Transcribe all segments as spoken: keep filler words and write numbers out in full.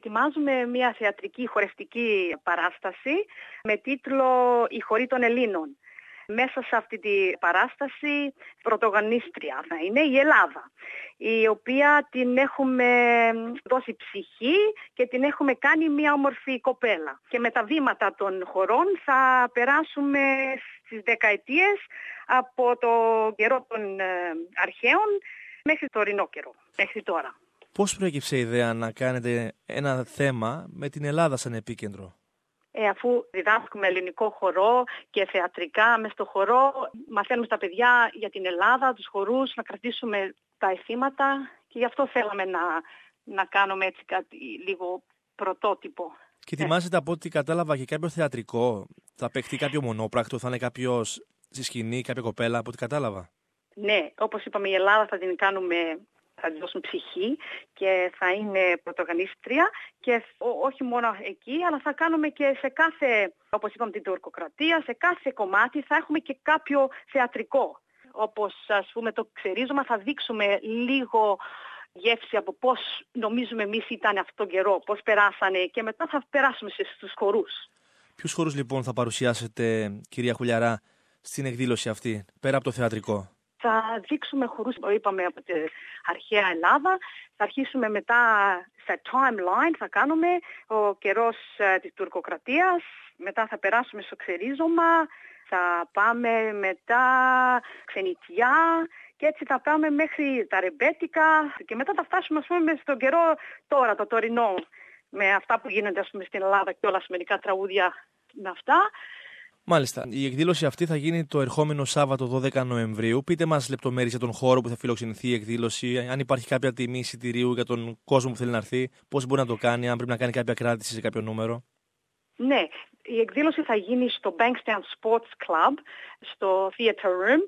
Ετοιμάζουμε μια θεατρική χορευτική παράσταση με τίτλο «Η χορή των Ελλήνων». Μέσα σε αυτή τη παράσταση πρωταγωνίστρια θα είναι η Ελλάδα, η οποία την έχουμε δώσει ψυχή και την έχουμε κάνει μια όμορφη κοπέλα. Και με τα βήματα των χορών θα περάσουμε στις δεκαετίες από το καιρό των αρχαίων μέχρι το τωρινό καιρό, μέχρι τώρα. Πώς προέκυψε η ιδέα να κάνετε ένα θέμα με την Ελλάδα σαν επίκεντρο? Ε, αφού διδάσκουμε ελληνικό χορό και θεατρικά μες στο χορό, μαθαίνουμε στα παιδιά για την Ελλάδα, τους χορούς, να κρατήσουμε τα αισθήματα και γι' αυτό θέλαμε να, να κάνουμε έτσι κάτι λίγο πρωτότυπο. Και ετοιμάζετε, από ό,τι κατάλαβα, και κάποιο θεατρικό? Θα παιχτεί κάποιο μονόπρακτο, θα είναι κάποιος στη σκηνή, κάποια κοπέλα, από ό,τι κατάλαβα? Ναι, όπως είπαμε, η Ελλάδα θα την κάνουμε... θα της δώσουν ψυχή και θα είναι πρωταγωνίστρια και όχι μόνο εκεί, αλλά θα κάνουμε και σε κάθε, όπως είπαμε, την τουρκοκρατία, σε κάθε κομμάτι θα έχουμε και κάποιο θεατρικό. Όπως, ας πούμε, το ξερίζωμα, θα δείξουμε λίγο γεύση από πώς νομίζουμε εμείς ήταν αυτόν τον καιρό, πώς περάσανε, και μετά θα περάσουμε στους χορούς. Ποιους χορούς λοιπόν θα παρουσιάσετε, κυρία Χουλιαρά, στην εκδήλωση αυτή, πέρα από το θεατρικό? Θα δείξουμε χορούς, είπαμε, από την αρχαία Ελλάδα. Θα αρχίσουμε μετά σε timeline, θα κάνουμε ο καιρός της τουρκοκρατίας. Μετά θα περάσουμε στο ξερίζωμα. Θα πάμε μετά ξενιτιά και έτσι θα πάμε μέχρι τα ρεμπέτικα. Και μετά θα φτάσουμε, ας πούμε, στον καιρό τώρα, το τωρινό, με αυτά που γίνονται, ας πούμε, στην Ελλάδα και όλα σε μερικά τραγούδια με αυτά. Μάλιστα. Η εκδήλωση αυτή θα γίνει το ερχόμενο Σάββατο δώδεκα Νοεμβρίου. Πείτε μας λεπτομέρειες για τον χώρο που θα φιλοξενηθεί η εκδήλωση, αν υπάρχει κάποια τιμή εισιτηρίου για τον κόσμο που θέλει να έρθει, πώς μπορεί να το κάνει, αν πρέπει να κάνει κάποια κράτηση σε κάποιο νούμερο. Ναι, η εκδήλωση θα γίνει στο Bankstown Sports Club, στο Theatre Room.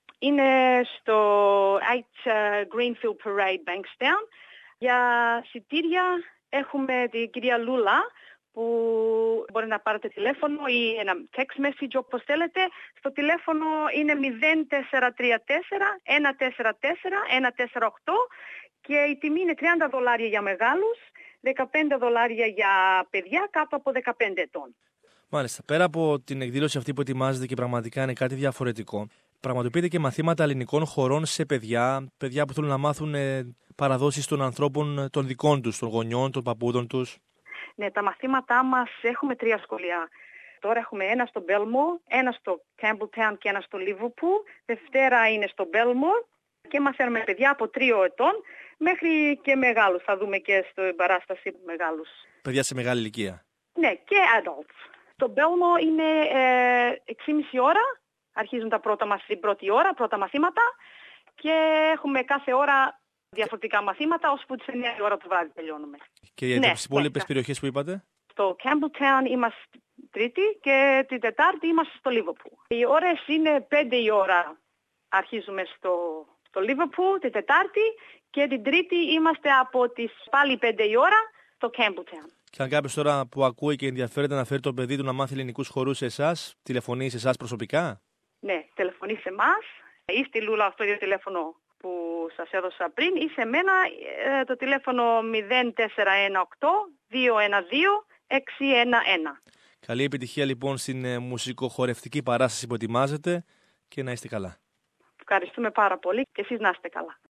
Είναι στο eight Greenfield Parade, Bankstown. Για εισιτήρια έχουμε την κυρία Λούλα, που μπορεί να πάρετε τηλέφωνο ή ένα text message, όπως θέλετε. Στο τηλέφωνο είναι μηδέν τέσσερα τρία τέσσερα ένα τέσσερα τέσσερα ένα τέσσερα οκτώ και η τιμή είναι τριάντα δολάρια για μεγάλους, δεκαπέντε δολάρια για παιδιά κάτω από δεκαπέντε ετών. Μάλιστα. Πέρα από την εκδήλωση αυτή που ετοιμάζεται και πραγματικά είναι κάτι διαφορετικό, πραγματοποιείτε και μαθήματα ελληνικών χωρών σε παιδιά, παιδιά που θέλουν να μάθουν παραδόσεις των ανθρώπων των δικών τους, των γονιών, των παππούδων τους. Ναι, τα μαθήματά μας έχουμε τρία σχολεία. Τώρα έχουμε ένα στο Belmore, ένα στο Campbelltown και ένα στο Liverpool. Δευτέρα είναι στο Belmore και μαθαίνουμε παιδιά από τριών ετών μέχρι και μεγάλους. Θα δούμε και στην παράσταση μεγάλους. Παιδιά σε μεγάλη ηλικία. Ναι, και adults. Το Belmore είναι ε, έξι και μισή ώρα. Αρχίζουν τα πρώτα μας την πρώτη ώρα, πρώτα μαθήματα. Και έχουμε κάθε ώρα διαφορετικά μαθήματα, ώσπου τις εννιά η ώρα το βράδυ τελειώνουμε. Και για ναι, τις υπόλοιπες ναι. περιοχές που είπατε? Στο Campbelltown είμαστε Τρίτη και την Τετάρτη είμαστε στο Liverpool. Οι ώρες είναι πέντε η ώρα. Αρχίζουμε στο, στο Liverpool την Τετάρτη και την Τρίτη είμαστε από τις πάλι πέντε η ώρα στο Campbelltown. Και αν κάποιος τώρα που ακούει και ενδιαφέρεται να φέρει το παιδί του να μάθει ελληνικούς χορούς σε εσάς, τηλεφωνεί σε εσάς προσωπικά? Ναι, τηλεφωνεί σε εμάς ή στη Λούλα αυτό το τηλέφωνο που σας έδωσα πριν, ή σε μένα το τηλέφωνο μηδέν τέσσερα ένα οκτώ δύο ένα δύο έξι ένα ένα. Καλή επιτυχία λοιπόν στην μουσικοχορευτική παράσταση που ετοιμάζετε και να είστε καλά. Ευχαριστούμε πάρα πολύ και εσείς να είστε καλά.